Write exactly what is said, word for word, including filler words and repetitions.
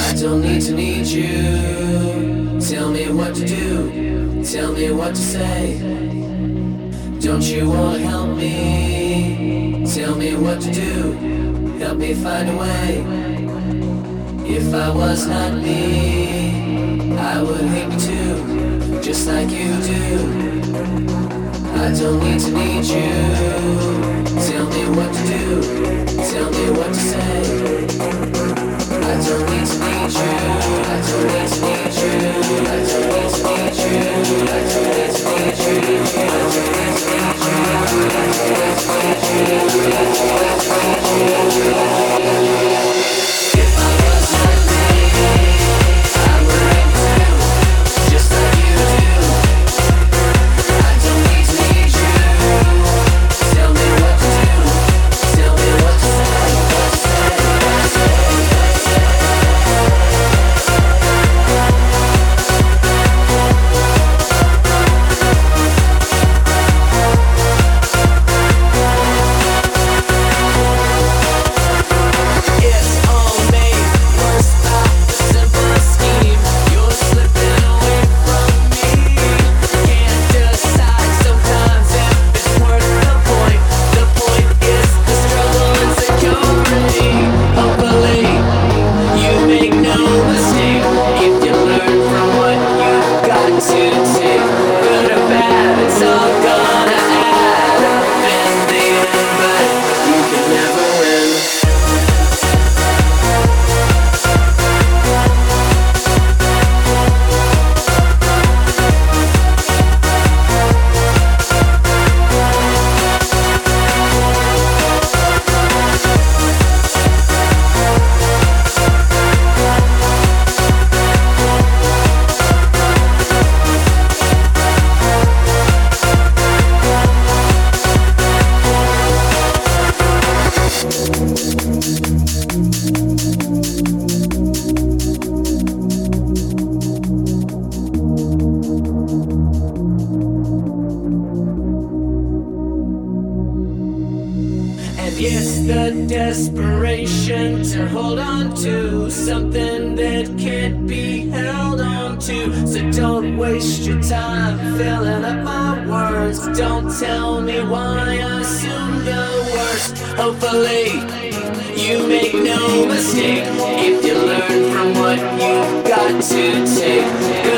I don't need to need you. Tell me what to do, tell me what to say. Don't you wanna help me? Tell me what to do, help me find a way. If I was not me, I would hate me too, just like you do. I don't need to need you. Tell me what to do, tell me what to say. I don't need to need you. I don't need to need you. I don't need to need you. I don't need to need you. I don't need to need you. I don't need to need you. I don't need to need you. If I was not me, I would hate too, just like you do. I don't need to need you. Tell me what to do. Tell me what to say. What to say. It's the desperation to hold on to something that can't be held on to. So don't waste your time filling up my words. Don't tell me why I assume the worst. Hopefully you make no mistake if you learn from what you've got to take.